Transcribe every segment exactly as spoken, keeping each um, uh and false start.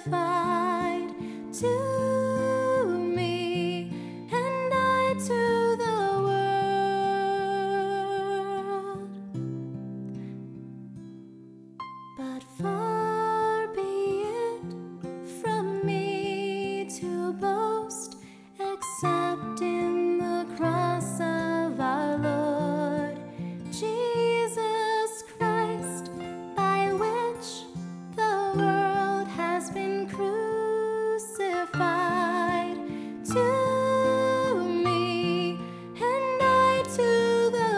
crucified to me, and I to the world. But far be it from me to boast except in the cross of our Lord Jesus Christ, by which the world has been crucified to me, and I to the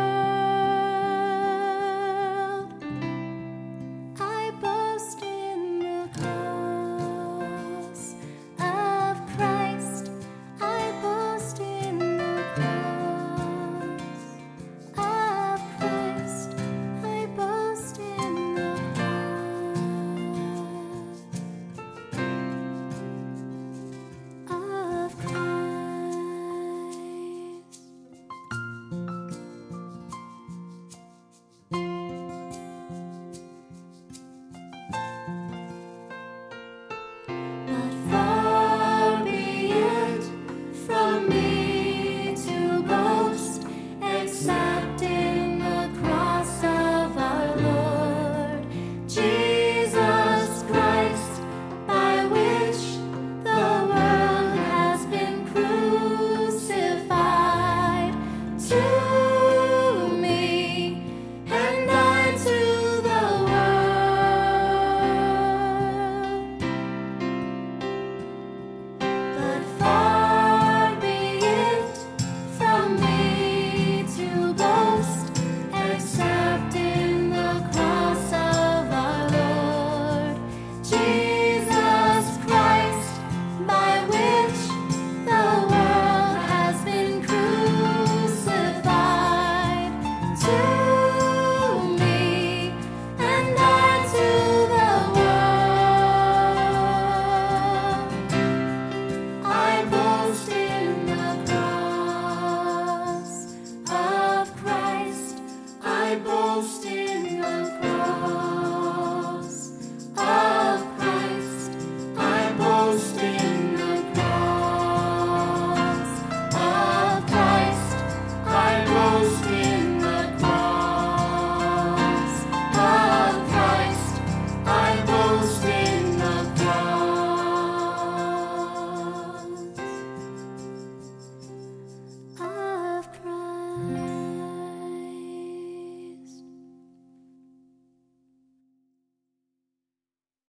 world. I boast in the cross of Christ. I boast in the cross of Christ. I boast in the cross of Christ.